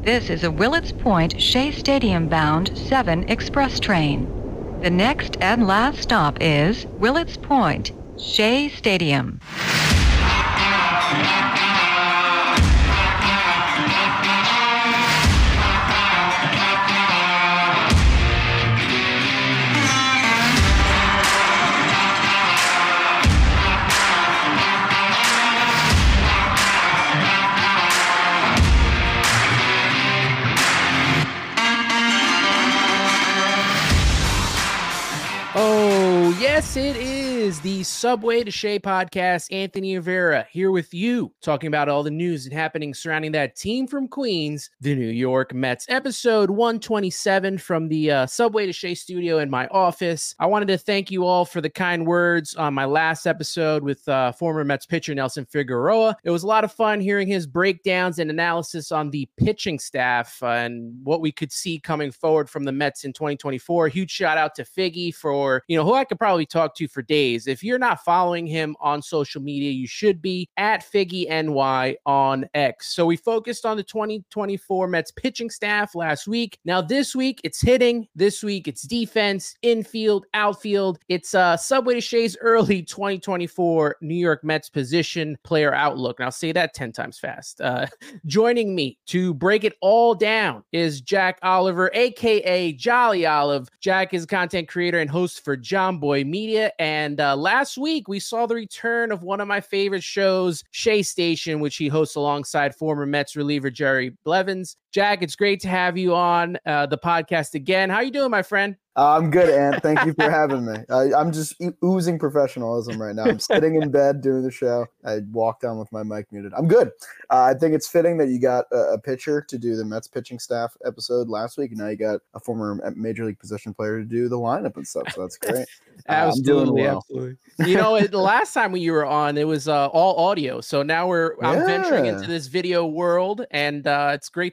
This is a Willets Point Shea Stadium bound 7 express train. The next and last stop is Willets Point, Shea Stadium. Yes, it is the Subway to Shea podcast. Anthony Rivera here with you, talking about all the news and happenings surrounding that team from Queens, the New York Mets. Episode 127 from the Subway to Shea studio in my office. I wanted to thank you all for the kind words on my last episode with former Mets pitcher Nelson Figueroa. It was a lot of fun hearing his breakdowns and analysis on the pitching staff and what we could see coming forward from the Mets in 2024. Huge shout out to Figgy for, who I could probably talk to for days. If you're not following him on social media, you should be at FiggyNY on X. So we focused on the 2024 Mets pitching staff last week. Now this week it's hitting. This week it's defense, infield, outfield. It's Subway to Shea's early 2024 New York Mets position player outlook. And I'll say that 10 times fast. Joining me to break it all down is Jack Oliver, aka Jolly Olive. Jack is a content creator and host for Jomboy Media. And last week, we saw the return of one of my favorite shows, Shea Station, which he hosts alongside former Mets reliever Jerry Blevins. Jack, it's great to have you on the podcast again. How you doing, my friend? I'm good, Ant. Thank you for having me. I'm just oozing professionalism right now. I'm sitting in bed doing the show. I walked down with my mic muted. I'm good. I think it's fitting that you got a pitcher to do the Mets pitching staff episode last week, and now you got a former Major League position player to do the lineup and stuff, so that's great. Absolutely, I'm absolutely. The last time when you were on, it was all audio, so now I'm venturing into this video world, and it's great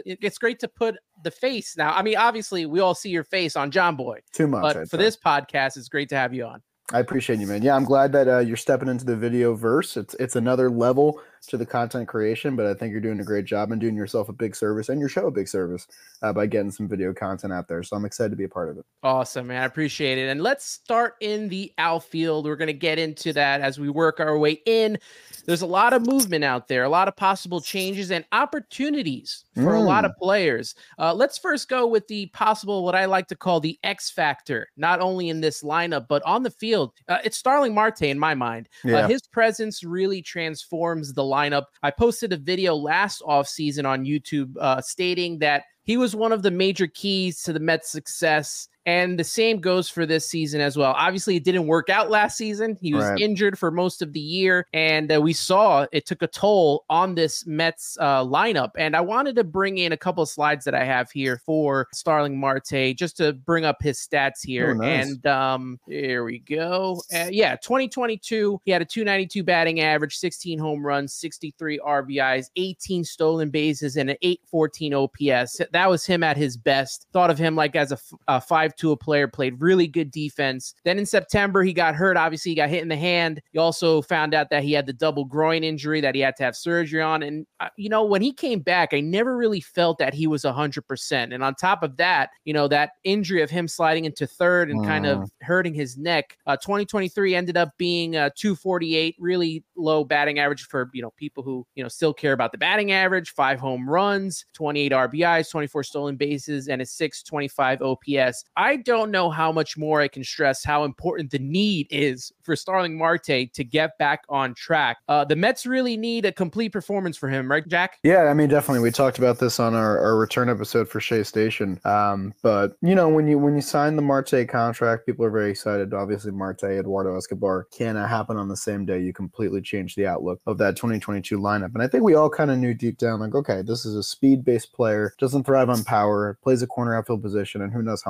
to put the face now. I mean, obviously, we all see your face on John Boy. Too much. But for this podcast, it's great to have you on. I appreciate you, man. Yeah, I'm glad that you're stepping into the video verse. It's another level to the content creation, but I think you're doing a great job and doing yourself a big service and your show a big service by getting some video content out there. So I'm excited to be a part of it. Awesome, man. I appreciate it. And let's start in the outfield. We're going to get into that as we work our way in. There's a lot of movement out there, a lot of possible changes and opportunities for a lot of players. Let's first go with the possible, what I like to call the X factor, not only in this lineup, but on the field. It's Starling Marte in my mind. Yeah. His presence really transforms the lineup. I posted a video last offseason on YouTube stating that he was one of the major keys to the Mets' success. And the same goes for this season as well. Obviously, it didn't work out last season. He was injured for most of the year, and we saw it took a toll on this Mets lineup. And I wanted to bring in a couple of slides that I have here for Starling Marte, just to bring up his stats here. Oh, nice. And here we go. 2022, he had a .292 batting average, 16 home runs, 63 RBIs, 18 stolen bases, and an .814 OPS. That was him at his best. Thought of him like as a 5'2" player, played really good defense. Then in September, he got hurt. Obviously, he got hit in the hand. He also found out that he had the double groin injury that he had to have surgery on. And, when he came back, I never really felt that he was 100%. And on top of that, that injury of him sliding into third and kind of hurting his neck, 2023 ended up being 248, really low batting average for, people who, still care about the batting average, 5 home runs, 28 RBIs, 24 stolen bases, and a 625 OPS. I don't know how much more I can stress how important the need is for Starling Marte to get back on track. The Mets really need a complete performance for him, right, Jack? Yeah, I mean, definitely. We talked about this on our return episode for Shea Station. But when you sign the Marte contract, people are very excited. Obviously, Marte, Eduardo Escobar can happen on the same day. You completely change the outlook of that 2022 lineup. And I think we all kind of knew deep down, like, okay, this is a speed-based player, doesn't thrive on power, plays a corner outfield position, and who knows how long he'll play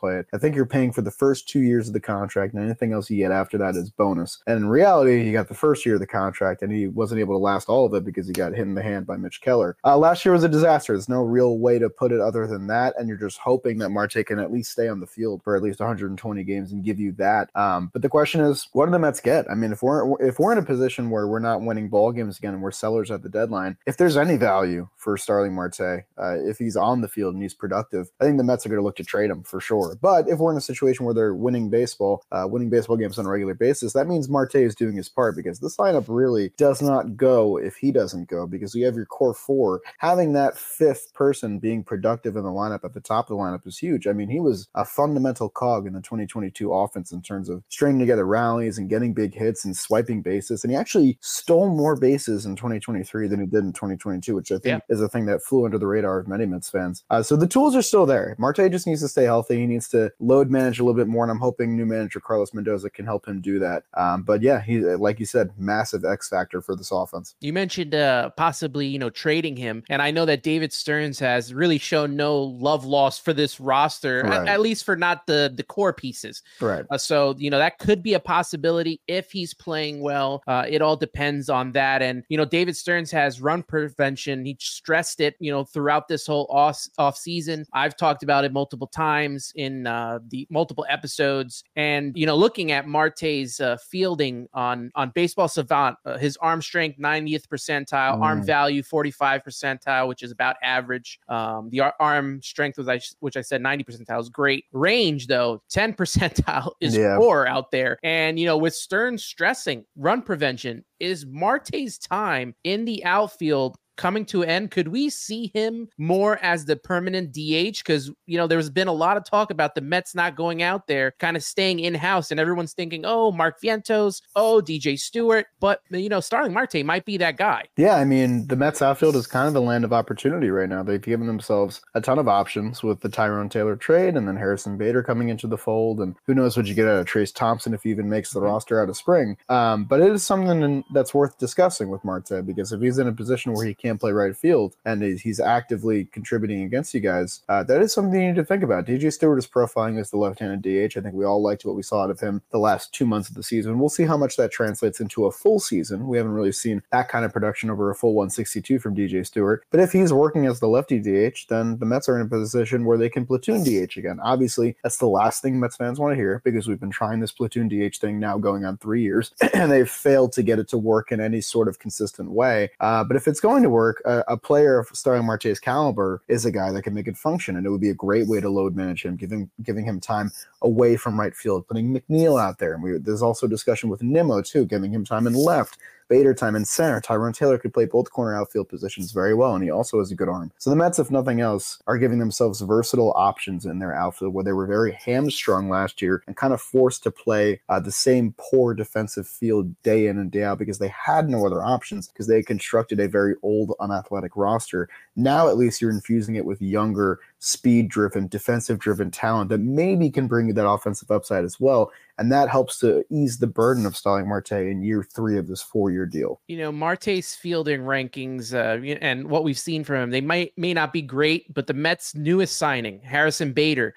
play it. I think you're paying for the first 2 years of the contract, and anything else you get after that is bonus. And in reality, he got the first year of the contract, and he wasn't able to last all of it because he got hit in the hand by Mitch Keller. Last year was a disaster. There's no real way to put it other than that, and you're just hoping that Marte can at least stay on the field for at least 120 games and give you that. But the question is, what do the Mets get? I mean, if we're in a position where we're not winning ball games again and we're sellers at the deadline, if there's any value for Starling Marte, if he's on the field and he's productive, I think the Mets are going to look to trade him for sure. But if we're in a situation where they're winning baseball games on a regular basis, that means Marte is doing his part, because this lineup really does not go if he doesn't go, because you have your core four. Having that fifth person being productive in the lineup at the top of the lineup is huge. I mean, he was a fundamental cog in the 2022 offense in terms of stringing together rallies and getting big hits and swiping bases. And he actually stole more bases in 2023 than he did in 2022, which I think is a thing that flew under the radar of many Mets fans. So the tools are still there. Marte just needs to stay healthy. He needs to load manage a little bit more, and I'm hoping new manager Carlos Mendoza can help him do that. But yeah, he, like you said, massive X factor for this offense. You mentioned possibly, trading him, and I know that David Stearns has really shown no love lost for this roster, right. at least for not the core pieces. Right. So that could be a possibility if he's playing well. It all depends on that. And David Stearns has run prevention. He stressed it, throughout this whole off season. I've talked about it multiple times in the multiple episodes. And looking at Marte's fielding on Baseball Savant, his arm strength 90th percentile, arm value 45 percentile, which is about average. The arm strength, which I said 90 percentile, is great. Range though, 10 percentile is poor out there. And with Stearns stressing run prevention, is Marte's time in the outfield coming to an end? Could we see him more as the permanent DH? Because, there's been a lot of talk about the Mets not going out there, kind of staying in-house, and everyone's thinking, oh, Mark Vientos, oh, DJ Stewart. But, Starling Marte might be that guy. Yeah, I mean, the Mets outfield is kind of the land of opportunity right now. They've given themselves a ton of options with the Tyrone Taylor trade and then Harrison Bader coming into the fold. And who knows what you get out of Trace Thompson if he even makes the roster out of spring. But it is something that's worth discussing with Marte, because if he's in a position where he can't play right field and he's actively contributing against you guys, that is something you need to think about. DJ Stewart is profiling as the left-handed DH. I think we all liked what we saw out of him the last 2 months of the season. We'll see how much that translates into a full season. We haven't really seen that kind of production over a full 162 from DJ Stewart. But if he's working as the lefty DH, then the Mets are in a position where they can platoon DH again. Obviously, that's the last thing Mets fans want to hear, because we've been trying this platoon DH thing now going on 3 years, and they've failed to get it to work in any sort of consistent way. But if it's going to work, a player of Starling Marte's caliber is a guy that can make it function, and it would be a great way to load manage him, giving him time away from right field, putting McNeil out there. And there's also discussion with Nimmo too, giving him time in left, Bader time in center. Tyrone Taylor could play both corner outfield positions very well, and he also has a good arm. So the Mets, if nothing else, are giving themselves versatile options in their outfield, where they were very hamstrung last year and kind of forced to play the same poor defensive field day in and day out because they had no other options, because they constructed a very old, unathletic roster. Now at least you're infusing it with younger, speed-driven, defensive-driven talent that maybe can bring you that offensive upside as well. And that helps to ease the burden of Starling Marte in year 3 of this 4-year deal. Marte's fielding rankings and what we've seen from him, they may not be great, but the Mets' newest signing, Harrison Bader,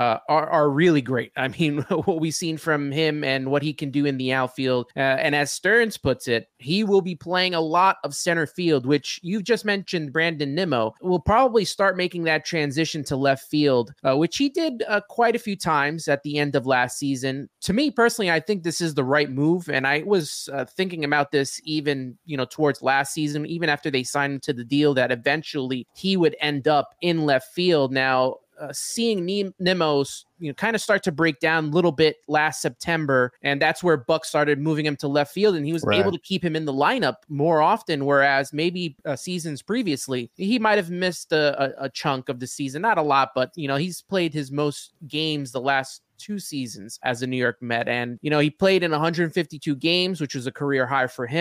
are really great. I mean, what we've seen from him and what he can do in the outfield. And as Stearns puts it, he will be playing a lot of center field, which you've just mentioned. Brandon Nimmo will probably start making that transition to left field, which he did quite a few times at the end of last season. To me personally, I think this is the right move. And I was thinking about this even, towards last season, even after they signed him to the deal, that eventually he would end up in left field. Now, seeing Nimmo's kind of start to break down a little bit last September, and that's where Buck started moving him to left field, and he was able to keep him in the lineup more often, whereas maybe seasons previously he might have missed a chunk of the season. Not a lot, but he's played his most games the last 2 seasons as a New York Met, and he played in 152 games, which was a career high for him.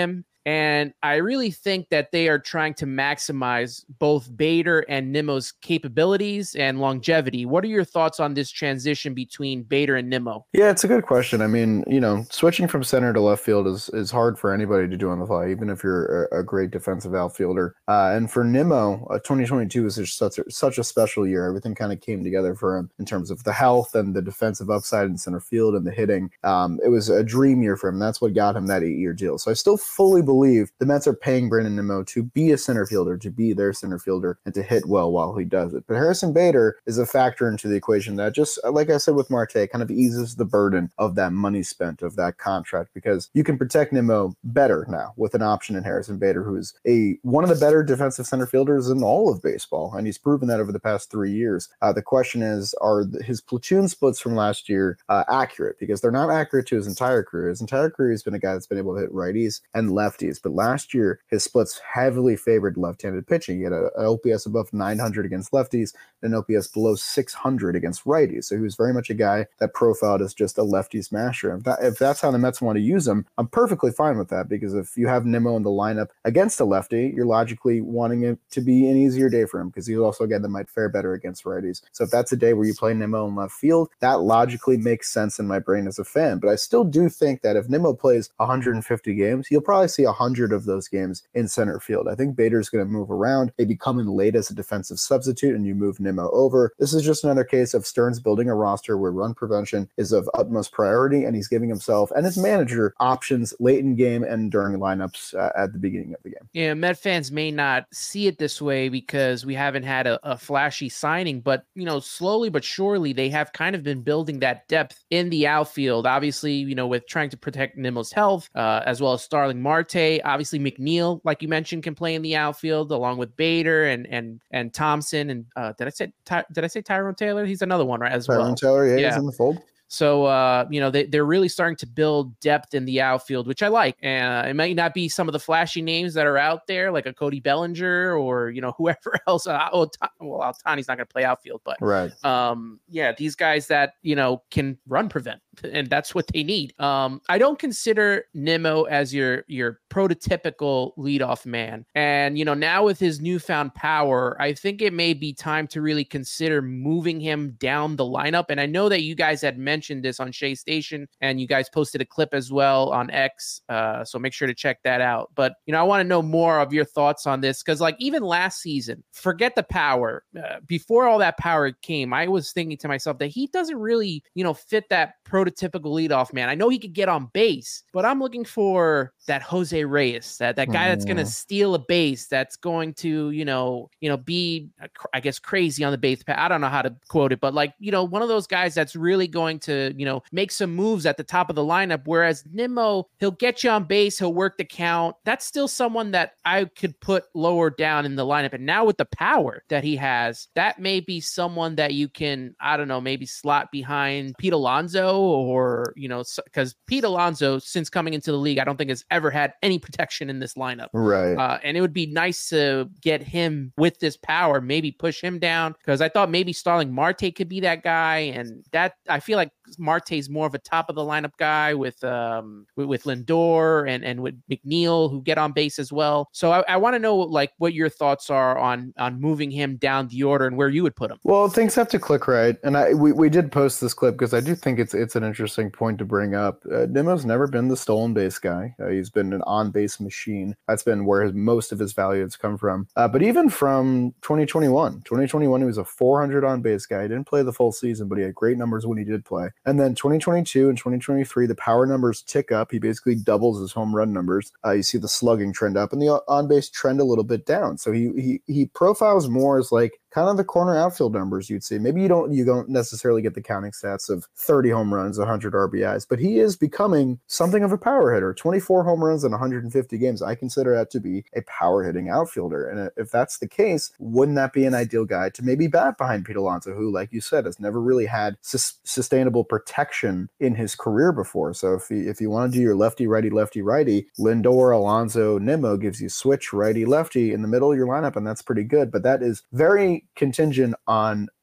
And I really think that they are trying to maximize both Bader and Nimmo's capabilities and longevity. What are your thoughts on this transition between Bader and Nimmo? Yeah, it's a good question. I mean, switching from center to left field is hard for anybody to do on the fly, even if you're a great defensive outfielder. And for Nimmo, 2022 was just such a special year. Everything kind of came together for him in terms of the health and the defensive upside in center field and the hitting. It was a dream year for him. That's what got him that 8-year deal. So I still fully believe the Mets are paying Brandon Nimmo to be a center fielder, to be their center fielder, and to hit well while he does it. But Harrison Bader is a factor into the equation that, just like I said with Marte, kind of eases the burden of that money spent, of that contract, because you can protect Nimmo better now with an option in Harrison Bader, who is one of the better defensive center fielders in all of baseball, and he's proven that over the past 3 years. The question is, are his platoon splits from last year accurate? Because they're not accurate to his entire career. His entire career, he's been a guy that's been able to hit righties and lefties, but last year his splits heavily favored left-handed pitching. He had an OPS above 900 against lefties and an OPS below 600 against righties. So he was very much a guy that profiled as just a lefty smasher. If that's how the Mets want to use him, I'm perfectly fine with that, because if you have Nimmo in the lineup against a lefty, you're logically wanting it to be an easier day for him, because he's also a guy that might fare better against righties. So if that's a day where you play Nimmo in left field, that logically makes sense in my brain as a fan. But I still do think that if Nimmo plays 150 games, you'll probably see 100 of those games in center field. I think Bader's going to move around, maybe come in late as a defensive substitute, and you move Nimmo over. This is just another case of Stearns building a roster where run prevention is of utmost priority, and he's giving himself and his manager options late in game and during lineups at the beginning of the game. Yeah, Met fans may not see it this way because we haven't had a flashy signing, but slowly but surely they have kind of been building that depth in the outfield. Obviously, with trying to protect Nimmo's health, as well as Starling Marte. Obviously, McNeil, like you mentioned, can play in the outfield along with Bader and Thompson. And did I say Tyrone Taylor? He's another one, right? As well. Tyrone Taylor, yeah, he's in the fold. So, they're really starting to build depth in the outfield, which I like. And it might not be some of the flashy names that are out there, like a Cody Bellinger or, whoever else. Ohtani's not going to play outfield, but right. These guys that, can run prevent, and that's what they need. I don't consider Nimmo as your prototypical leadoff man. And, now with his newfound power, I think it may be time to really consider moving him down the lineup. And I know that you guys had mentioned this on Shea Station, and you guys posted a clip as well on X. So make sure to check that out. But, I want to know more of your thoughts on this, because even last season, forget the power. Before all that power came, I was thinking to myself that he doesn't really, fit that prototypical leadoff man. I know he could get on base, but I'm looking for that Jose Reyes, that guy that's going to steal a base, that's going to, be, I guess, crazy on the base path. I don't know how to quote it, but one of those guys that's really going to, make some moves at the top of the lineup. Whereas Nimmo, he'll get you on base, he'll work the count. That's still someone that I could put lower down in the lineup. And now with the power that he has, that may be someone that you can, I don't know, maybe slot behind Pete Alonso, or, because Pete Alonso, since coming into the league, I don't think has ever had any protection in this lineup. Right. And it would be nice to get him with this power, maybe push him down, because I thought maybe Starling Marte could be that guy. And that, I feel like Marte's more of a top of the lineup guy with Lindor and with McNeil, who get on base as well. So I want to know what your thoughts are on moving him down the order and where you would put him. Well, things have to click right. And we did post this clip because I do think it's an interesting point to bring up. Nimmo's never been the stolen base guy. He's been an on-base machine. That's been where most of his value has come from. But even from 2021, he was a 400 on-base guy. He didn't play the full season, but he had great numbers when he did play. And then 2022 and 2023, the power numbers tick up. He basically doubles his home run numbers. You see the slugging trend up and the on-base trend a little bit down. So he profiles more as kind of the corner outfield numbers you'd see. Maybe you don't necessarily get the counting stats of 30 home runs, 100 RBIs, but he is becoming something of a power hitter. 24 home runs in 150 games. I consider that to be a power hitting outfielder. And if that's the case, wouldn't that be an ideal guy to maybe bat behind Pete Alonso, who, like you said, has never really had sustainable protection in his career before. So if you want to do your lefty, righty, Lindor, Alonso, Nimmo gives you switch righty, lefty in the middle of your lineup, and that's pretty good. But that is very contingent on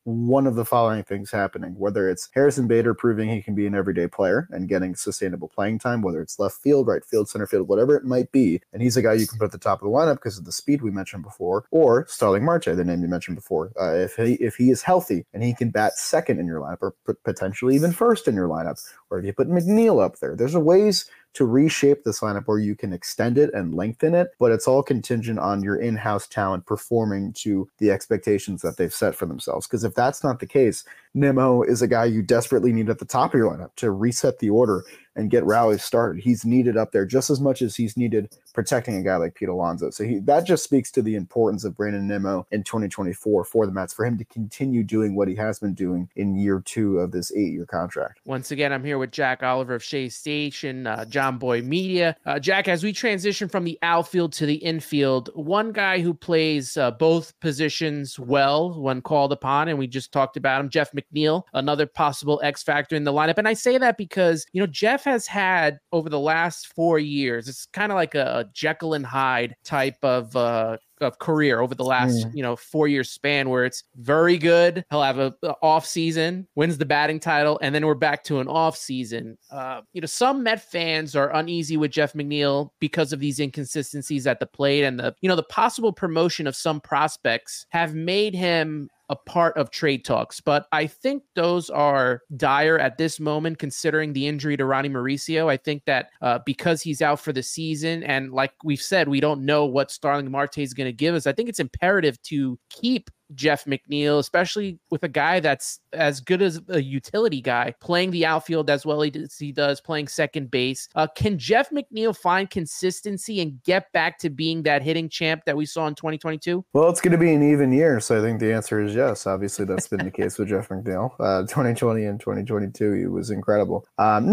one of the following things happening, whether it's Harrison Bader proving he can be an everyday player and getting sustainable playing time, whether it's left field, right field, center field, whatever it might be. And he's a guy you can put at the top of the lineup because of the speed we mentioned before, or Starling Marte, the name you mentioned before. If he is healthy and he can bat second in your lineup or potentially even first in your lineup, or if you put McNeil up there, there's ways to reshape this lineup where you can extend it and lengthen it, but it's all contingent on your in-house talent performing to the expectations that they've set for themselves. Because if that's not the case, Nimmo is a guy you desperately need at the top of your lineup to reset the order and get rallies started. He's needed up there just as much as he's needed protecting a guy like Pete Alonso. So that just speaks to the importance of Brandon Nimmo in 2024 for the Mets, for him to continue doing what he has been doing in year 2 of this 8-year contract. Once again, I'm here with Jack Oliver of Shea Station, John Boy Media. Jack, as we transition from the outfield to the infield, one guy who plays both positions well when called upon, and we just talked about him, Jeff McNeil, another possible X factor in the lineup. And I say that because, Jeff has had over the last 4 years, it's kind of like a Jekyll and Hyde type of career over the last 4-year span, where it's very good. He'll have a off season, wins the batting title, and then we're back to an off season. Some Met fans are uneasy with Jeff McNeil because of these inconsistencies at the plate, and the possible promotion of some prospects have made him a part of trade talks. But I think those are dire at this moment, considering the injury to Ronnie Mauricio. I think that because he's out for the season, and like we've said, we don't know what Starling Marte is going to give us, I think it's imperative to keep Jeff McNeil, especially with a guy that's as good as a utility guy, playing the outfield as well as he does, playing second base. Can Jeff McNeil find consistency and get back to being that hitting champ that we saw in 2022? Well, it's going to be an even year, so I think the answer is yes. Obviously, that's been the case with Jeff McNeil. 2020 and 2022, he was incredible.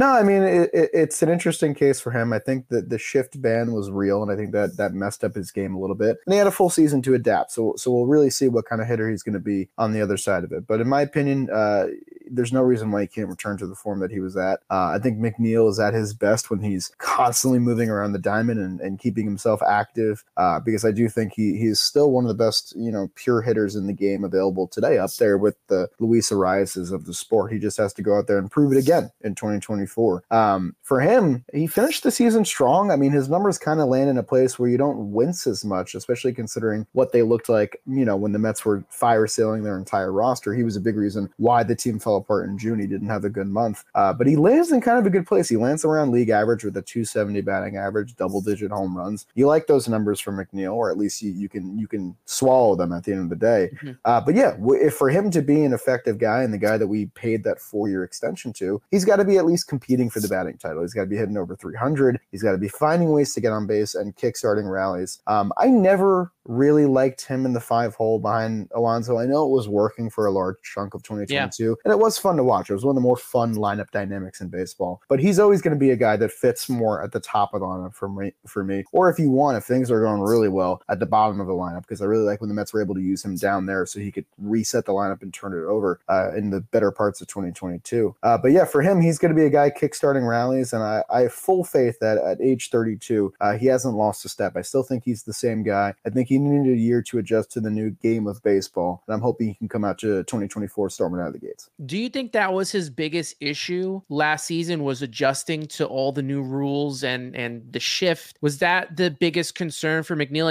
It's an interesting case for him. I think that the shift ban was real, and I think that messed up his game a little bit. And he had a full season to adapt, so we'll really see what kind of hitter he's going to be on the other side of it. But in my opinion, there's no reason why he can't return to the form that he was at. I think McNeil is at his best when he's constantly moving around the diamond and keeping himself active, because I do think he's still one of the best, pure hitters in the game available today, up there with the Luis Ariases of the sport. He just has to go out there and prove it again in 2024. For him, he finished the season strong. I mean, his numbers kind of land in a place where you don't wince as much, especially considering what they looked like, when the Mets were fire sailing their entire roster. He was a big reason why the team fell apart in June. He didn't have a good month, but he lands in kind of a good place. He lands around league average with a 270 batting average, double-digit home runs. You like those numbers for McNeil, or at least you can swallow them at the end of the day. Mm-hmm. But yeah, if for him to be an effective guy and the guy that we paid that 4-year extension to, he's got to be at least competing for the batting title. He's got to be hitting over 300. He's got to be finding ways to get on base and kickstarting rallies. I never really liked him in the 5-hole behind Alonso. I know it was working for a large chunk of 2022, and it was fun to watch. It was one of the more fun lineup dynamics in baseball. But he's always going to be a guy that fits more at the top of the lineup for me. Or if you want, if things are going really well, at the bottom of the lineup, because I really like when the Mets were able to use him down there so he could reset the lineup and turn it over in the better parts of 2022. But yeah, for him, he's going to be a guy kickstarting rallies, and I have full faith that at age 32, he hasn't lost a step. I still think he's the same guy. I think he needed a year to adjust to the new game of baseball, and I'm hoping he can come out to 2024 storming out of the gates. Do you think that was his biggest issue last season, was adjusting to all the new rules and the shift? Was that the biggest concern for McNeil?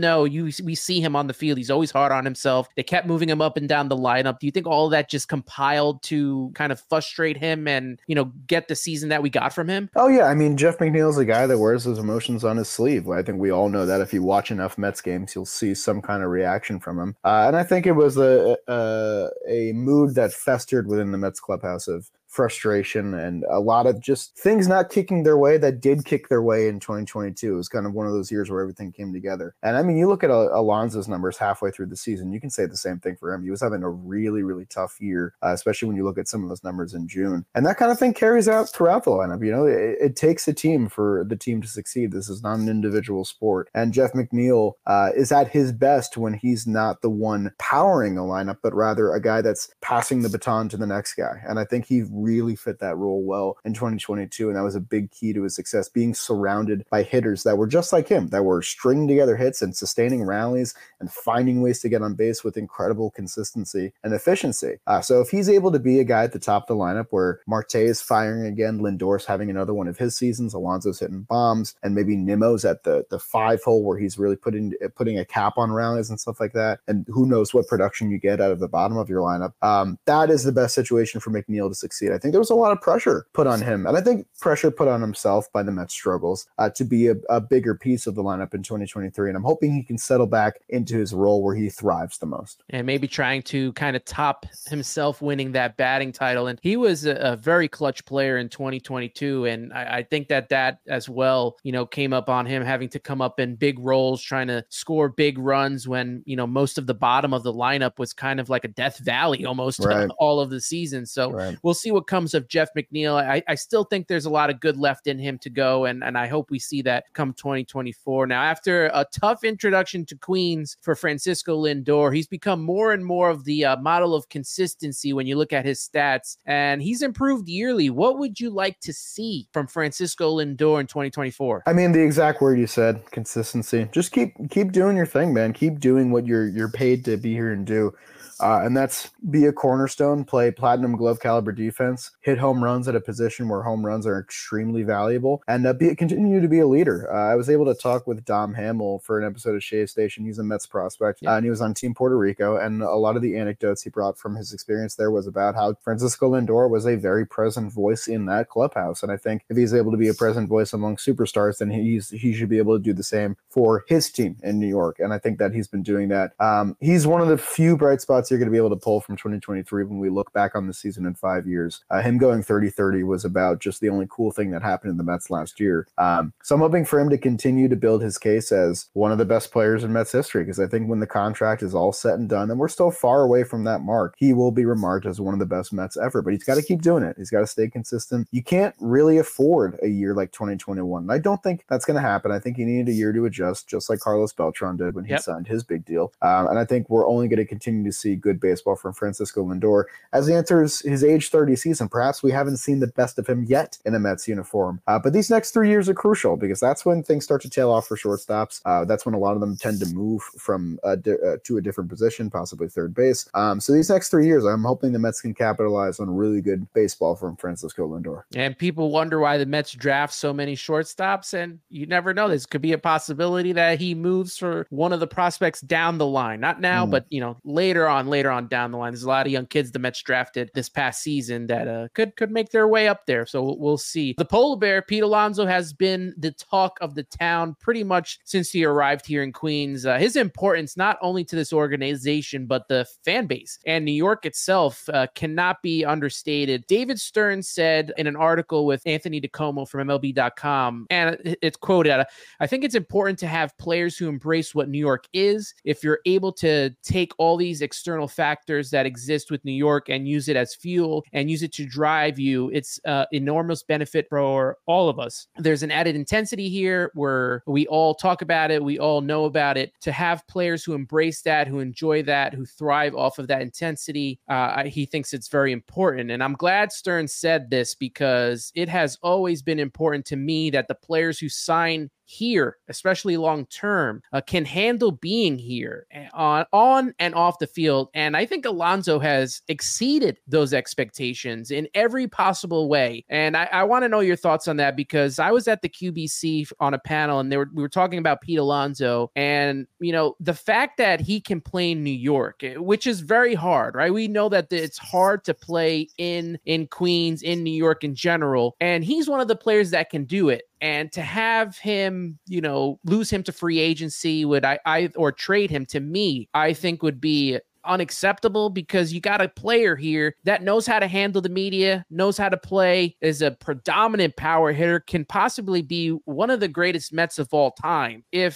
And we see him on the field. He's always hard on himself. They kept moving him up and down the lineup. Do you think all of that just compiled to kind of frustrate him and, get the season that we got from him? Oh, yeah. I mean, Jeff McNeil's a guy that wears his emotions on his sleeve. I think we all know that. If you watch enough Mets games, you'll see some kind of reaction from him. And I think it was a mood that festered within the Mets clubhouse of frustration and a lot of just things not kicking their way that did kick their way in 2022. It was kind of one of those years where everything came together. And I mean, you look at Alonso's numbers halfway through the season, you can say the same thing for him. He was having a really, really tough year, especially when you look at some of those numbers in June. And that kind of thing carries out throughout the lineup. It takes a team for the team to succeed. This is not an individual sport. And Jeff McNeil is at his best when he's not the one powering a lineup, but rather a guy that's passing the baton to the next guy. And I think he really fit that role well in 2022, and that was a big key to his success, being surrounded by hitters that were just like him, that were stringing together hits and sustaining rallies and finding ways to get on base with incredible consistency and efficiency. So if he's able to be a guy at the top of the lineup where Marte is firing again, Lindor's having another one of his seasons, Alonso's hitting bombs, and maybe Nimmo's at the 5-hole where he's really putting a cap on rallies and stuff like that, and who knows what production you get out of the bottom of your lineup, that is the best situation for McNeil to succeed. I think there was a lot of pressure put on him, and I think pressure put on himself by the Mets struggles to be a bigger piece of the lineup in 2023, and I'm hoping he can settle back into his role where he thrives the most. And maybe trying to kind of top himself winning that batting title. And he was a very clutch player in 2022, and I think that as well, came up on him having to come up in big roles, trying to score big runs when, most of the bottom of the lineup was kind of like a death valley almost all of the season. So we'll see what comes of Jeff McNeil. I still think there's a lot of good left in him to go, and I hope we see that come 2024. Now, after a tough introduction to Queens for Francisco Lindor, he's become more and more of the model of consistency when you look at his stats, and he's improved yearly. What would you like to see from Francisco Lindor in 2024? I mean, the exact word you said, consistency. Just keep doing your thing, man. Keep doing what you're paid to be here and do. And that's be a cornerstone, play platinum glove caliber defense, hit home runs at a position where home runs are extremely valuable, and continue to be a leader. I was able to talk with Dom Hamill for an episode of Shea Station. He's a Mets prospect, and he was on Team Puerto Rico, and a lot of the anecdotes he brought from his experience there was about how Francisco Lindor was a very present voice in that clubhouse. And I think if he's able to be a present voice among superstars, then he should be able to do the same for his team in New York. And I think that he's been doing that. He's one of the few bright spots you're going to be able to pull from 2023 when we look back on the season in 5 years. Him going 30-30 was about just the only cool thing that happened in the Mets last year. So I'm hoping for him to continue to build his case as one of the best players in Mets history, because I think when the contract is all set and done, and we're still far away from that mark, he will be remarked as one of the best Mets ever. But he's got to keep doing it. He's got to stay consistent. You can't really afford a year like 2021. And I don't think that's going to happen. I think he needed a year to adjust, just like Carlos Beltran did when he signed his big deal. And I think we're only going to continue to see good baseball from Francisco Lindor as he enters his age 30 season. Perhaps we haven't seen the best of him yet in a Mets uniform, but these next 3 years are crucial because that's when things start to tail off for shortstops. That's when a lot of them tend to move from to a different position, possibly third base. So these next 3 years, I'm hoping the Mets can capitalize on really good baseball from Francisco Lindor. And people wonder why the Mets draft so many shortstops, and you never know. This could be a possibility that he moves for one of the prospects down the line. Not now, but later on down the line. There's a lot of young kids the Mets drafted this past season that could make their way up there. So we'll see. The Polar Bear, Pete Alonso, has been the talk of the town pretty much since he arrived here in Queens. His importance not only to this organization, but the fan base and New York itself cannot be understated. David Stern said in an article with Anthony DiComo from MLB.com, and it's quoted, I think it's important to have players who embrace what New York is. If you're able to take all these external factors that exist with New York and use it as fuel and use it to drive you, it's enormous benefit for all of us. There's an added intensity here where we all talk about it, we all know about it. To have players who embrace that, who enjoy that, who thrive off of that intensity, he thinks it's very important. And I'm glad Stern said this because it has always been important to me that the players who sign here, especially long term, can handle being here on and off the field. And I think Alonso has exceeded those expectations in every possible way. And I want to know your thoughts on that because I was at the QBC on a panel and we were talking about Pete Alonso and, the fact that he can play in New York, which is very hard, right? We know that it's hard to play in Queens, in New York in general. And he's one of the players that can do it. And to have him, lose him to free agency or trade him, to me, I think would be unacceptable because you got a player here that knows how to handle the media, knows how to play, is a predominant power hitter, can possibly be one of the greatest Mets of all time. If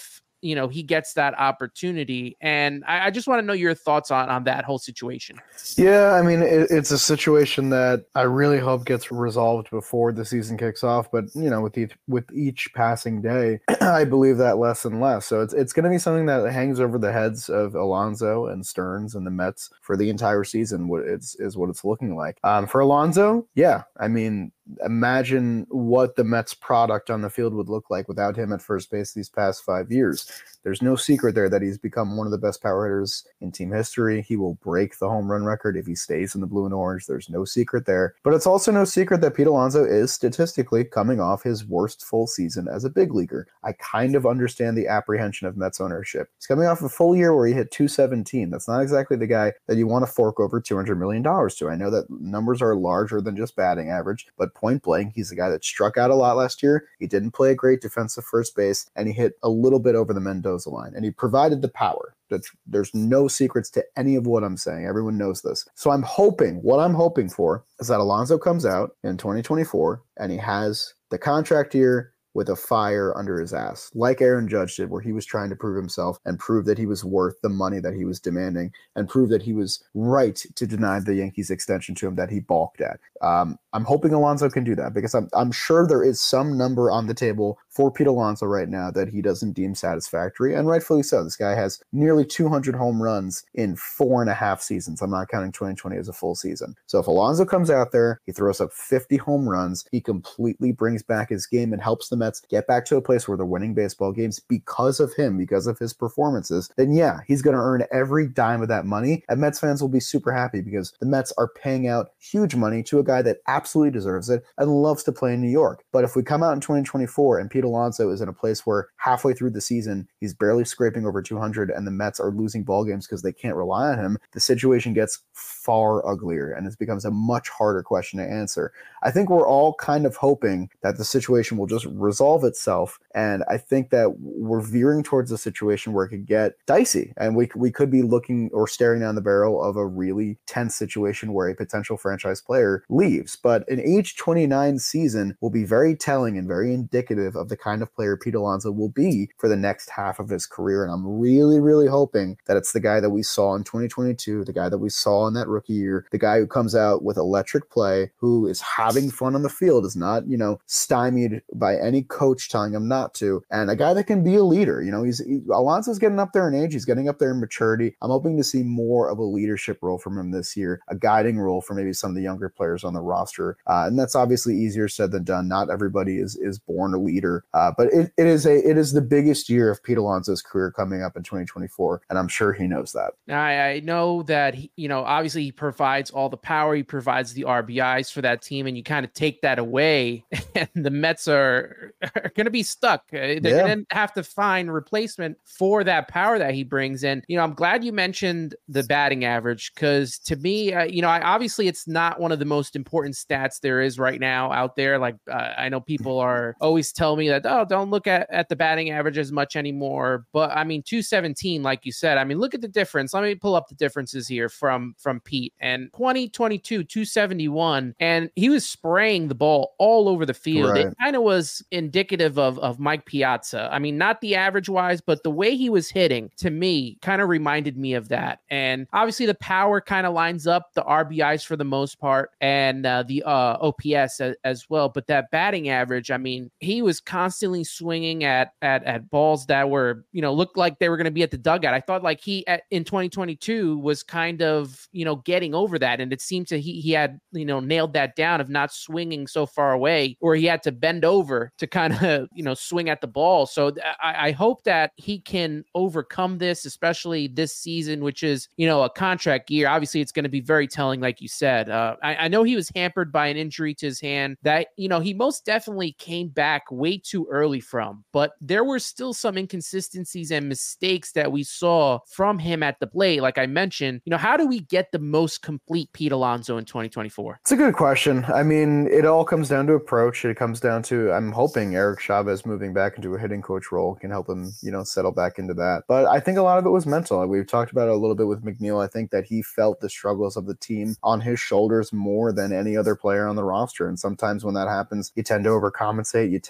he gets that opportunity. And I just want to know your thoughts on that whole situation. Yeah, I mean, it's a situation that I really hope gets resolved before the season kicks off. But with each passing day, I believe that less and less. So it's going to be something that hangs over the heads of Alonso and Stearns and the Mets for the entire season. What it's looking like. For Alonso, yeah, I mean, imagine what the Mets product on the field would look like without him at first base these past 5 years. There's no secret there that he's become one of the best power hitters in team history. He will break the home run record if he stays in the blue and orange. There's no secret there. But it's also no secret that Pete Alonso is statistically coming off his worst full season as a big leaguer. I kind of understand the apprehension of Mets ownership. He's coming off a full year where he hit 217. That's not exactly the guy that you want to fork over $200 million to. I know that numbers are larger than just batting average, but point blank, he's the guy that struck out a lot last year. He didn't play a great defensive first base, and he hit a little bit over the Mendoza line, and he provided the power. There's no secrets to any of what I'm saying. Everyone knows this. So what I'm hoping for is that Alonso comes out in 2024 and he has the contract year with a fire under his ass, like Aaron Judge did, where he was trying to prove himself and prove that he was worth the money that he was demanding and prove that he was right to deny the Yankees extension to him that he balked at. I'm hoping Alonso can do that because I'm sure there is some number on the table for Pete Alonso right now that he doesn't deem satisfactory, and rightfully so. This guy has nearly 200 home runs in 4.5 seasons. I'm not counting 2020 as a full season. So if Alonso comes out there, he throws up 50 home runs, he completely brings back his game and helps the Mets get back to a place where they're winning baseball games because of him, because of his performances, then yeah, he's going to earn every dime of that money, and Mets fans will be super happy because the Mets are paying out huge money to a guy that absolutely deserves it and loves to play in New York. But if we come out in 2024 and Pete Alonso is in a place where halfway through the season he's barely scraping over 200 and the Mets are losing ball games because they can't rely on him, the situation gets far uglier and it becomes a much harder question to answer. I think we're all kind of hoping that the situation will just resolve itself, and I think that we're veering towards a situation where it could get dicey and we could be looking or staring down the barrel of a really tense situation where a potential franchise player leaves. But an age 29 season will be very telling and very indicative of the kind of player Pete Alonso will be for the next half of his career. And I'm really, really hoping that it's the guy that we saw in 2022, the guy that we saw in that rookie year, the guy who comes out with electric play, who is having fun on the field, is not, stymied by any coach telling him not to, and a guy that can be a leader. Alonso's getting up there in age, he's getting up there in maturity. I'm hoping to see more of a leadership role from him this year, a guiding role for maybe some of the younger players on the roster. And that's obviously easier said than done. Not everybody is born a leader, but it is the biggest year of Pete Alonso's career coming up in 2024, and I'm sure he knows that. I know that obviously he provides all the power, he provides the RBIs for that team, and you kind of take that away, and the Mets are going to be stuck. They're going to have to find replacement for that power that he brings. And I'm glad you mentioned the batting average, because to me, obviously it's not one of the most important stats there is right now out there. Like I know people are always telling me that, don't look at the batting average as much anymore. But I mean, 217, like you said, look at the difference. Let me pull up the differences here from Pete. And 2022, 271, and he was spraying the ball all over the field. Right. It kind of was indicative of Mike Piazza. Not the average wise, but the way he was hitting, to me, kind of reminded me of that. And obviously the power kind of lines up, the RBIs for the most part, and the OPS as well. But that batting average, he was constantly swinging at balls that were, looked like they were going to be at the dugout. I thought like he in 2022 was kind of, getting over that. And it seemed he had, nailed that down of not swinging so far away, or he had to bend over to kind of, swing at the ball. So I hope that he can overcome this, especially this season, which is, a contract year. Obviously, it's going to be very telling, like you said. I know he was hampered by an injury to his hand that, he most definitely came back way too early from, but there were still some inconsistencies and mistakes that we saw from him at the plate. Like I mentioned, how do we get the most complete Pete Alonso in 2024? It's a good question. It all comes down to approach. It comes down to, I'm hoping Eric Chavez moving back into a hitting coach role can help him, settle back into that. But I think a lot of it was mental. We've talked about it a little bit with McNeil. I think that he felt the struggles of the team on his shoulders more than any other player on the roster. And sometimes when that happens, you tend to overcompensate. You tend to,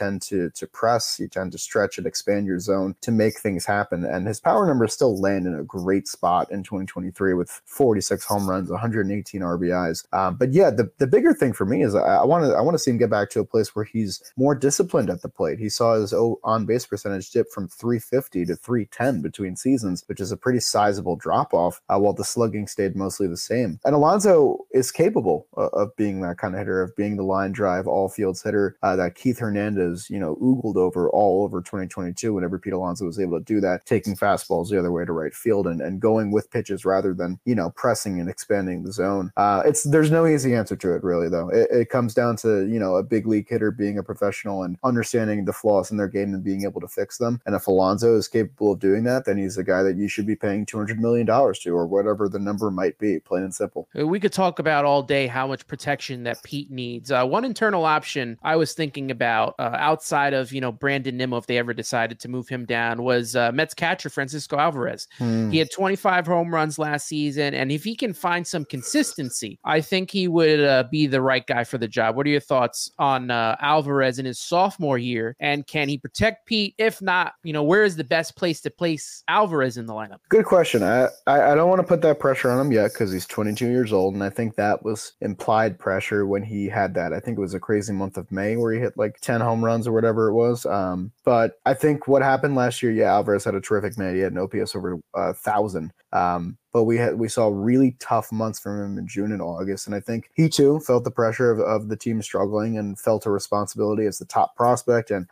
to press, you tend to stretch and expand your zone to make things happen. And his power numbers still land in a great spot in 2023 with 46 home runs, 118 RBIs. But yeah, the bigger thing for me is I want to see him get back to a place where he's more disciplined at the plate. He saw his on base percentage dip from 350 to 310 between seasons, which is a pretty sizable drop off, while the slugging stayed mostly the same. And Alonso is capable of being that kind of hitter, of being the line drive, all fields hitter that Keith Hernandez, oogled over all over 2022 whenever Pete Alonso was able to do that, taking fastballs the other way to right field and going with pitches rather than, pressing and expanding the zone. There's no easy answer to it really, though. It comes down to, a big league hitter being a professional and understanding the flaws in their game and being able to fix them. And if Alonso is capable of doing that, then he's a guy that you should be paying $200 million to, or whatever the number might be, plain and simple. We could talk about all day how much protection that Pete needs. One internal option I was thinking about outside of, Brandon Nimmo, if they ever decided to move him down, was Mets catcher Francisco Alvarez. He had 25 home runs last season, and if he can find some consistency, I think he would be the right guy for the job. What are your thoughts on Alvarez in his sophomore year, and can he protect Pete? If not, where is the best place to place Alvarez in the lineup? Good question. I don't want to put that pressure on him yet because he's 22 years old, and I think that was implied pressure when he had that. I think it was a crazy month of May where he hit like 10 home runs or whatever it was. But I think what happened last year, Alvarez had a terrific May. He had an OPS over 1,000. But we saw really tough months from him in June and August, and I think he too felt the pressure of the team struggling and felt a responsibility as the top prospect and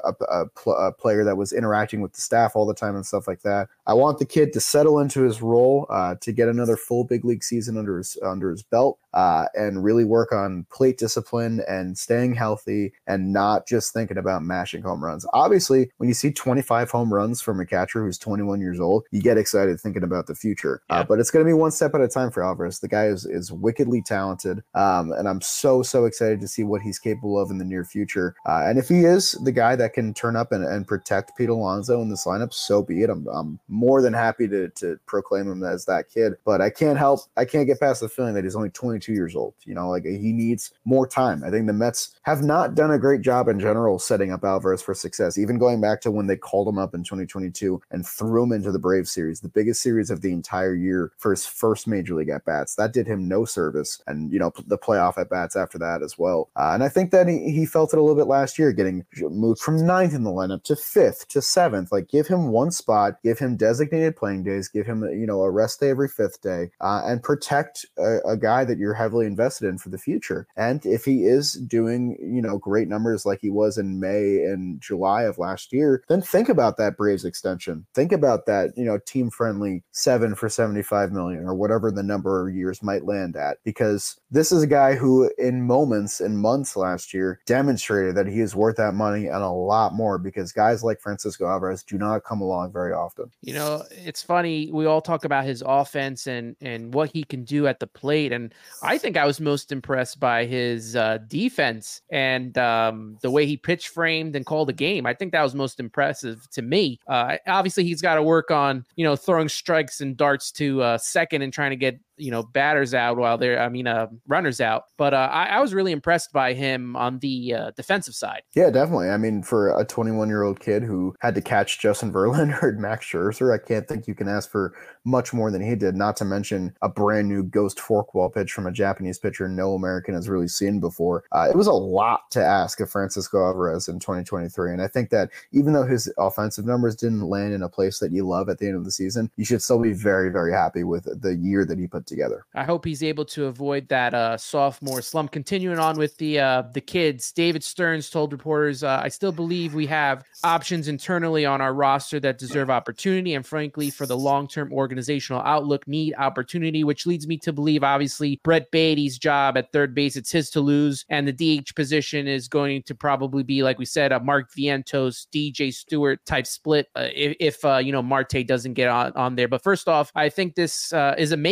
a player that was interacting with the staff all the time and stuff like that. I want the kid to settle into his role, to get another full big league season under his belt, and really work on plate discipline and staying healthy and not just thinking about mashing home runs. Obviously, when you see 25 home runs from a catcher who's 21 years old, you get excited thinking about the future. But it's going to be one step at a time for Alvarez. The guy is wickedly talented, and I'm so excited to see what he's capable of in the near future. And if he is the guy that can turn up and protect Pete Alonso in this lineup, so be it. I'm more than happy to proclaim him as that kid. But I can't get past the feeling that he's only 22 years old. He needs more time. I think the Mets have not done a great job in general setting up Alvarez for success, even going back to when they called him up in 2022 and threw him into the Braves series, the biggest series of the entire year for his first major league at bats. That did him no service, and the playoff at bats after that as well. And I think that he felt it a little bit last year, getting moved from 9th in the lineup to 5th to 7th. Like, give him one spot, give him designated playing days, give him a rest day every 5th day, and protect a guy that you're heavily invested in for the future. And if he is doing great numbers like he was in May and July of last year, then think about that Braves extension. Think about that team friendly 7 for $75 million or whatever the number of years might land at, because this is a guy who in moments and months last year demonstrated that he is worth that money and a lot more, because guys like Francisco Alvarez do not come along very often. It's funny. We all talk about his offense and what he can do at the plate. And I think I was most impressed by his defense and the way he pitch framed and called the game. I think that was most impressive to me. Obviously, he's got to work on, throwing strikes and darts to second and trying to get batters out while runners out. But I was really impressed by him on the defensive side. Yeah, definitely. I mean, for a 21-year-old kid who had to catch Justin Verlander and Max Scherzer, I can't think you can ask for much more than he did, not to mention a brand new ghost forkball pitch from a Japanese pitcher no American has really seen before. It was a lot to ask of Francisco Alvarez in 2023. And I think that even though his offensive numbers didn't land in a place that you love at the end of the season, you should still be very, very happy with the year that he put together. I hope he's able to avoid that sophomore slump. Continuing on with the kids, David Stearns told reporters, I still believe we have options internally on our roster that deserve opportunity, and frankly, for the long-term organizational outlook, need opportunity, which leads me to believe, obviously, Brett Beatty's job at third base, it's his to lose, and the DH position is going to probably be, like we said, a Mark Vientos, DJ Stewart type split if Marte doesn't get on there. But first off, I think this is a make or break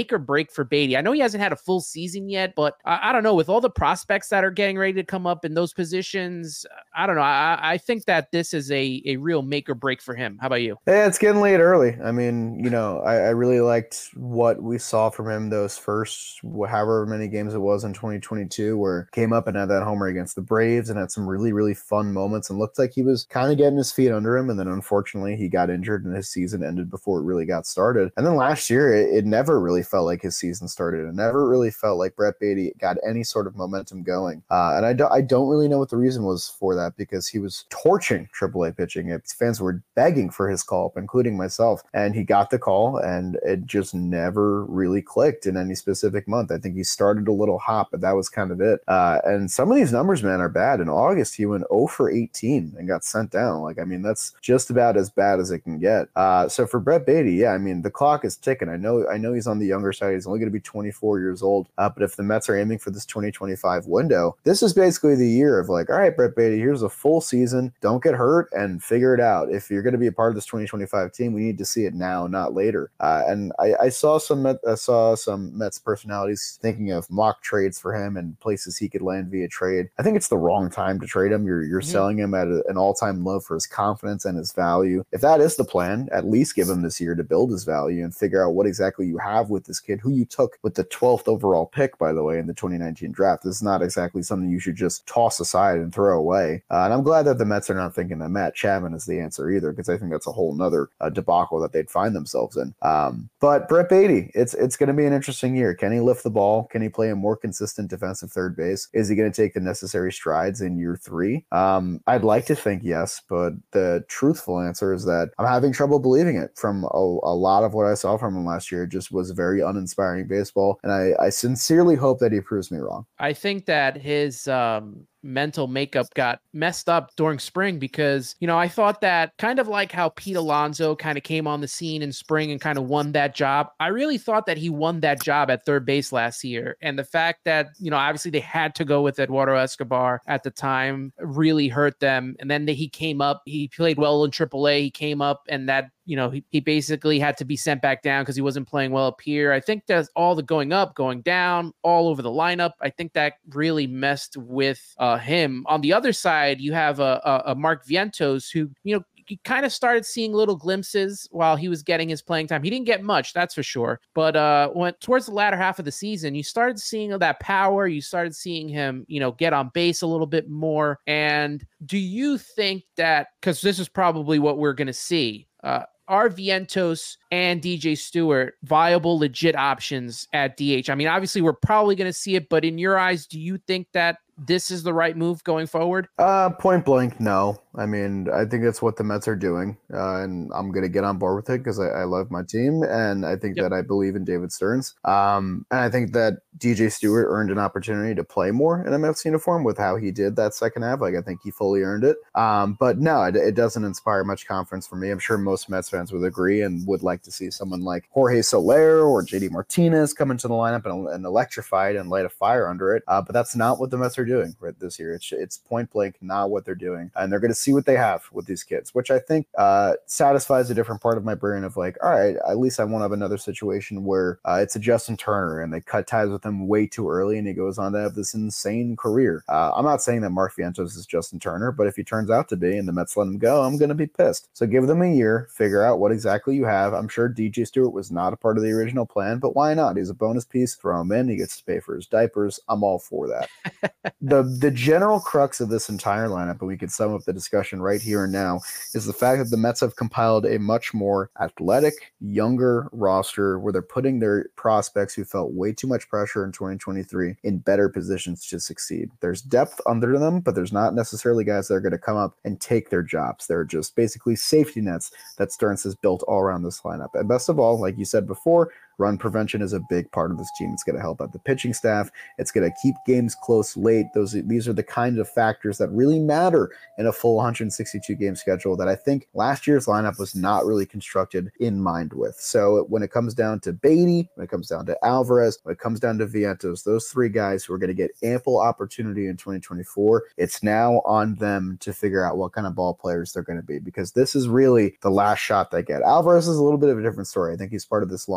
break for Beatty. I know he hasn't had a full season yet, but I don't know, with all the prospects that are getting ready to come up in those positions, I don't know. I think that this is a real make or break for him. How about you? Yeah, it's getting late early. I mean, I really liked what we saw from him those first however many games it was in 2022, where came up and had that homer against the Braves and had some really, really fun moments and looked like he was kind of getting his feet under him. And then unfortunately he got injured and his season ended before it really got started. And then last year, it never really felt like his season started. It never really felt like Brett Baty got any sort of momentum going. And I don't really know what the reason was for that, because he was torching AAA pitching. Its fans were begging for his call up, including myself. And he got the call, and it just never really clicked in any specific month. I think he started a little hot, but that was kind of it. And some of these numbers, man, are bad. In August, he went 0 for 18 and got sent down. Like, I mean, that's just about as bad as it can get. So for Brett Baty, yeah, I mean, the clock is ticking. I know he's on the younger side. He's only going to be 24 years old. But if the Mets are aiming for this 2025 window, this is basically the year of like, all right, Brett Baty, here's a full season. Don't get hurt and figure it out. If you're going to be a part of this 2025 team, we need to see it now, not later. And I saw some Mets personalities thinking of mock trades for him and places he could land via trade. I think it's the wrong time to trade him. You're selling him at an all-time low for his confidence and his value. If that is the plan, at least give him this year to build his value and figure out what exactly you have with this kid, who you took with the 12th overall pick, by the way, in the 2019 draft. This is not exactly something you should just toss aside and throw away. And I'm glad that the Mets are not thinking that Matt Chapman is the answer either, because I think that's a whole nother debacle that they'd find themselves in. But Brett Baty, it's going to be an interesting year. Can he lift the ball? Can he play a more consistent defensive third base? Is he going to take the necessary strides in year 3? I'd like to think yes, but the truthful answer is that I'm having trouble believing it. From a lot of what I saw from him last year, it just was very uninspiring baseball, and I sincerely hope that he proves me wrong. I think that his mental makeup got messed up during spring, because, I thought that kind of like how Pete Alonso kind of came on the scene in spring and kind of won that job. I really thought that he won that job at third base last year. And the fact that, obviously they had to go with Eduardo Escobar at the time really hurt them. And then he came up, he played well in AAA. He came up, and that, he basically had to be sent back down because he wasn't playing well up here. I think that's all the going up, going down, all over the lineup. I think that really messed with him. On the other side, you have a Mark Vientos who, you kind of started seeing little glimpses while he was getting his playing time. He didn't get much, that's for sure. But when towards the latter half of the season, you started seeing that power. You started seeing him, get on base a little bit more. And do you think that, because this is probably what we're going to see, are Vientos and DJ Stewart viable, legit options at DH? I mean, obviously, we're probably going to see it, but in your eyes, do you think that this is the right move going forward? Point blank, no. I mean, I think that's what the Mets are doing, and I'm going to get on board with it because I love my team, and I think that I believe in David Stearns. And I think that DJ Stewart earned an opportunity to play more in a Mets uniform with how he did that second half. Like, I think he fully earned it. But no, it doesn't inspire much confidence for me. I'm sure most Mets fans would agree and would like to see someone like Jorge Soler or JD Martinez come into the lineup and electrify it and light a fire under it. But that's not what the Mets are doing right this year. It's point blank not what they're doing, and they're going to see what they have with these kids, which I think satisfies a different part of my brain of like, all right, at least I won't have another situation where it's a Justin Turner and they cut ties with him way too early and he goes on to have this insane career. I'm not saying that Mark Vientos is Justin Turner, but if he turns out to be and the Mets let him go, I'm going to be pissed. So give them a year, figure out what exactly you have. I'm sure DJ Stewart was not a part of the original plan, but why not? He's a bonus piece. Throw him in. He gets to pay for his diapers. I'm all for that. The general crux of this entire lineup, and we could sum up the discussion right here and now, is the fact that the Mets have compiled a much more athletic, younger roster where they're putting their prospects who felt way too much pressure in 2023 in better positions to succeed. There's depth under them, but there's not necessarily guys that are going to come up and take their jobs. They're just basically safety nets that Stearns has built all around this lineup. And best of all, like you said before, run prevention is a big part of this team. It's going to help out the pitching staff. It's going to keep games close late. These are the kind of factors that really matter in a full 162 game schedule that I think last year's lineup was not really constructed in mind with. So when it comes down to Baty, when it comes down to Alvarez, when it comes down to Vientos, those three guys who are going to get ample opportunity in 2024, it's now on them to figure out what kind of ball players they're going to be, because this is really the last shot they get. Alvarez is a little bit of a different story. I think he's part of this long-term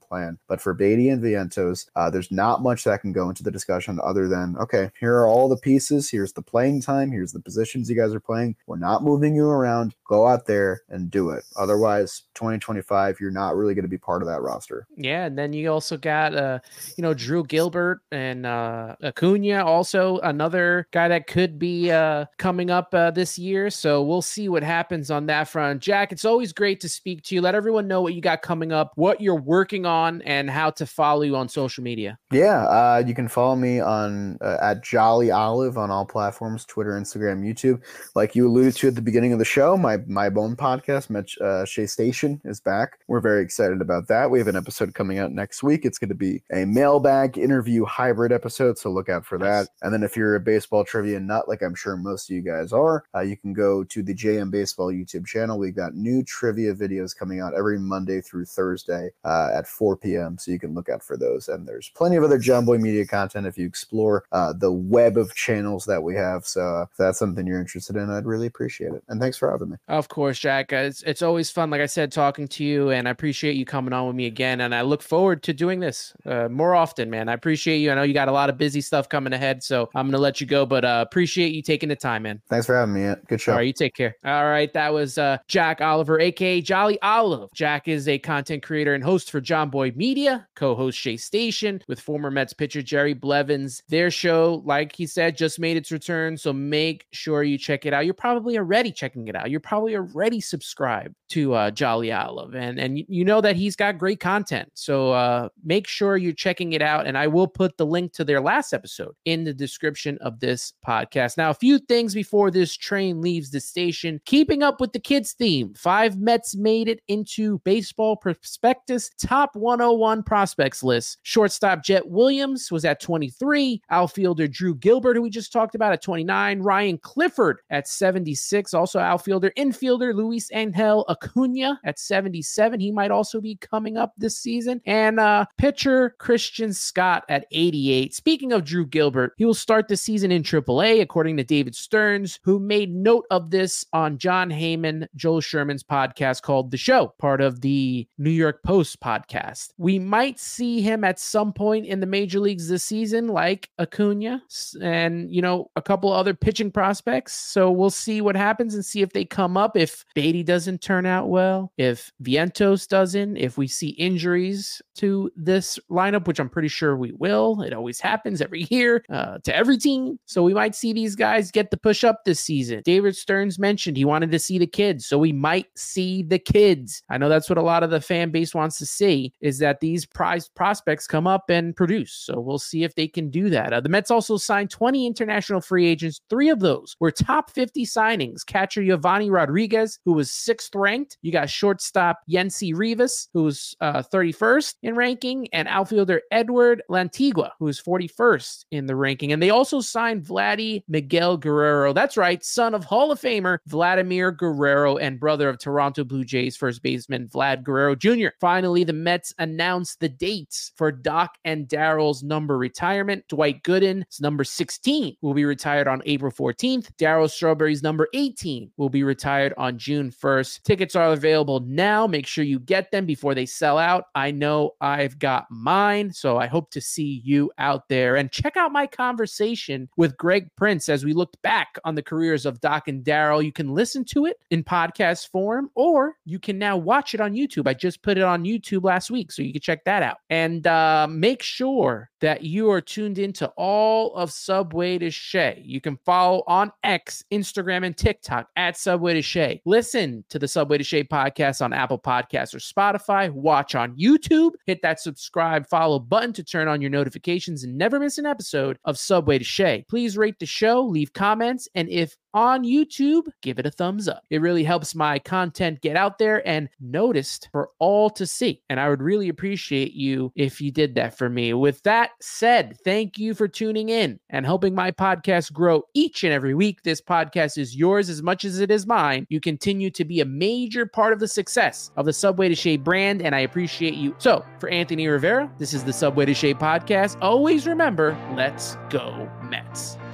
plan. But for Beatty and Vientos, there's not much that can go into the discussion other than, okay, here are all the pieces. Here's the playing time. Here's the positions you guys are playing. We're not moving you around. Go out there and do it. Otherwise, 2025, you're not really going to be part of that roster. Yeah, and then you also got, Drew Gilbert and Acuna, also another guy that could be coming up this year. So we'll see what happens on that front. Jack, it's always great to speak to you. Let everyone know what you got coming up, what you're working on, and how to follow you on social media. Yeah, you can follow me on at Jolly Olive on all platforms, Twitter, Instagram, YouTube. Like you alluded to at the beginning of the show, my own podcast, Shea Station, is back. We're very excited about that. We have an episode coming out next week. It's going to be a mailbag interview hybrid episode, so look out for that. And then if you're a baseball trivia nut, like I'm sure most of you guys are, you can go to the JM Baseball YouTube channel. We've got new trivia videos coming out every Monday through Thursday at 4 p.m., so you can look out for those. And there's plenty of other Jomboy Media content if you explore the web of channels that we have. So if that's something you're interested in, I'd really appreciate it. And thanks for having me. Of course, Jack. It's always fun, like I said, talking to you, and I appreciate you coming on with me again. And I look forward to doing this more often, man. I appreciate you. I know you got a lot of busy stuff coming ahead, so I'm going to let you go, but appreciate you taking the time, man. Thanks for having me. Good show. All right, you take care. All right, that was Jack Oliver, a.k.a. Jolly Olive. Jack is a content creator and host for Jomboy Media, co-host Shea Station with former Mets pitcher Jerry Blevins. Their show, like he said, just made its return, so make sure you check it out. You're probably already checking it out. You're probably already subscribed to Jolly Olive, and you know that he's got great content, so make sure you're checking it out, and I will put the link to their last episode in the description of this podcast. Now, a few things before this train leaves the station. Keeping up with the kids theme, 5 Mets made it into Baseball Prospectus top 101 prospects list. Shortstop Jet Williams was at 23, outfielder Drew Gilbert, who we just talked about, at 29, Ryan Clifford at 76, also outfielder, infielder Luis Angel Acuna at 77. He might also be coming up this season. And pitcher Christian Scott at 88. Speaking of Drew Gilbert, he will start the season in AAA, according to David Stearns, who made note of this on John Heyman, Joel Sherman's podcast called The Show, part of the New York Post podcast. We might see him at some point in the major leagues this season, like Acuna and, a couple other pitching prospects. So we'll see what happens and see if they come up. If Beatty doesn't turn out well, if Vientos doesn't, if we see injuries to this lineup, which I'm pretty sure we will. It always happens every year to every team. So we might see these guys get the push up this season. David Stearns mentioned he wanted to see the kids, so we might see the kids. I know that's what a lot of the fan base wants to see, is that these prized prospects come up and produce. So we'll see if they can do that. The Mets also signed 20 international free agents. 3 of those were top 50 signings. Catcher Giovanni Rodriguez, who was 6th ranked. You got shortstop Yency Rivas, who's 31st in ranking, and outfielder Edward Lantigua, who is 41st in the ranking. And they also signed Vladdy Miguel Guerrero. That's right, son of Hall of Famer Vladimir Guerrero and brother of Toronto Blue Jays first baseman Vlad Guerrero Jr. Finally, the Mets announced the dates for Doc and Darryl's number retirement. Dwight Gooden's number 16 will be retired on April 14th. Darryl Strawberry's number 18 will be retired on June 1st. Tickets are available now. Make sure you get them before they sell out. I know I've got mine, so I hope to see you out there. And check out my conversation with Greg Prince as we looked back on the careers of Doc and Darryl. You can listen to it in podcast form, or you can now watch it on YouTube. I just put it on YouTube last week, so you can check that out. And make sure that you are tuned into all of Subway to Shea. You can follow on X, Instagram, and TikTok at Subway to Shea. Listen to the Subway to Shea podcast on Apple Podcasts or Spotify. Watch on YouTube. Hit that subscribe, follow button to turn on your notifications and never miss an episode of Subway to Shea. Please rate the show, leave comments, and if on YouTube, give it a thumbs up. It really helps my content get out there and noticed for all to see. And I would really appreciate you if you did that for me. With that said, thank you for tuning in and helping my podcast grow each and every week. This podcast is yours as much as it is mine. You continue to be a major part of the success of the Subway to Shea brand, and I appreciate you. So for Anthony Rivera, this is the Subway to Shea podcast. Always remember, let's go Mets.